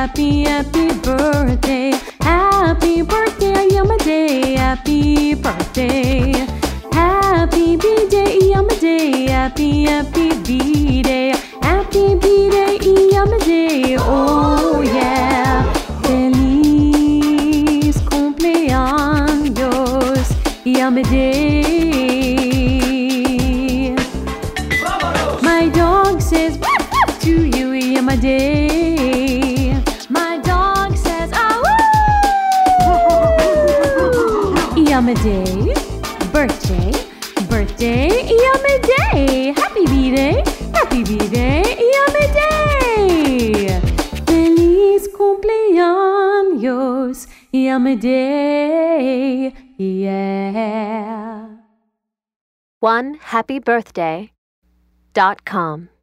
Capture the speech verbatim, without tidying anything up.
happy, happy birthday. Happy birthday, Yamade. Happy birthday. Happy B-Day, Yamade. Happy, happy B-Day. Happy B-Day, Yamade. Oh yeah. Feliz cumpleaños, Yamade. My dog says woof, woof to you, Yamade. My dog says ah woo. Yamade, birthday, birthday, Yamade. Happy B-Day, happy B-Day, Yamade. Feliz cumpleaños, Yamade. Yeah. One happy birthday dot com